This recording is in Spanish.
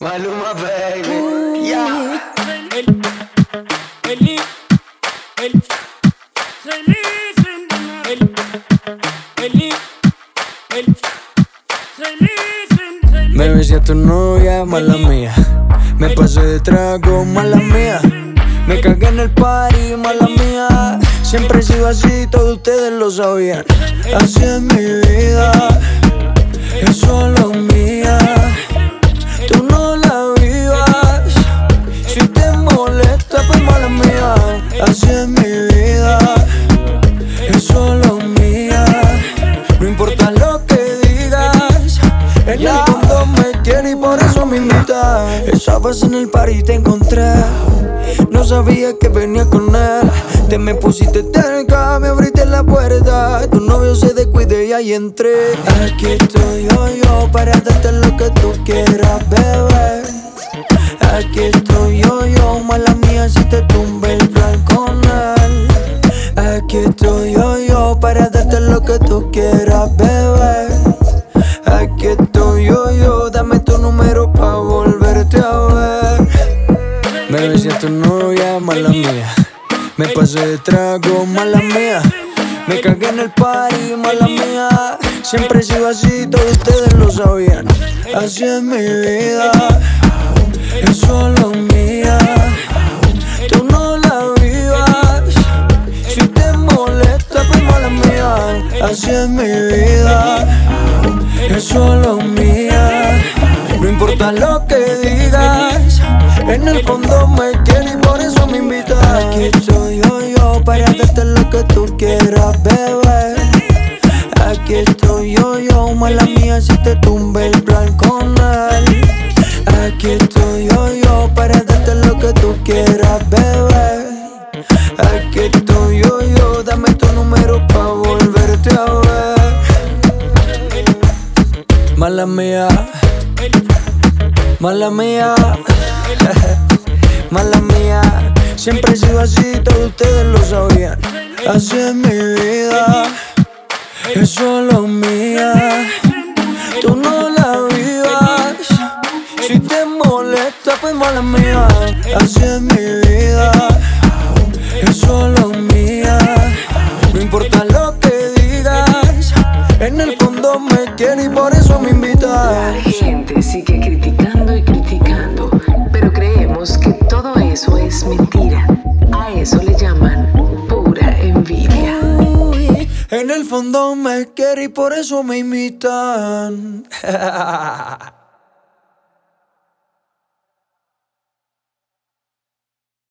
Maluma, baby. Yeah. Me besé a tu novia, mala mía. Me pasé de trago, mala mía. Me cagué en el party, mala mía. Siempre he sido así, todos ustedes lo sabían. Así es mi vida, es solo mía. Tú no la vivas, si te molesta, pues mala mía. Así es mi vida, es solo mía. No importa lo que digas, en el fondo me quiere y por eso me invita. Estabas en el party y te encontré, no sabía que venía con él. Te me pusiste cerca, me abriste la puerta. Tu novio se descuide y ahí entré. Aquí estoy yo para darte lo que tú quieras, bebé. Aquí estoy yo, mala mía si te tumbé el plan con él. Aquí estoy yo para darte lo que tú quieras, bebé. Aquí estoy yo, dame tu número pa' volverte a ver. Me besé a tu novia, mala mía. Me pasé de trago, mala mía. Me cagué en el party, mala mía. Siempre he sido así, todos ustedes lo sabían. Así es mi vida, es solo mía. Tú no la vivas, si te molesta, pues mala mía. Así es mi vida, es solo mía. No importa lo que digas, en el fondo me quiere y por eso me invita. Aquí estoy yo para darte lo que tú quieras, bebé. Aquí estoy yo, mala mía si te tumbé el plan con él. Aquí estoy yo para darte lo que tú quieras, bebé. Aquí estoy yo, dame tu número pa' volverte a ver. Mala mía, mala mía, mala mía. Siempre he sido así, todos ustedes lo sabían. Así es mi vida, es solo mía. Tú no la vivas, si te molesta, pues mala mía. Así es mi vida, es solo mía. No importa lo que digas, en el fondo me quiere y por eso me invita. La gente sigue criticando y criticando, pero creemos que todo eso es mentira. A eso le llaman pura envidia. En el fondo me quiere y por eso me imitan.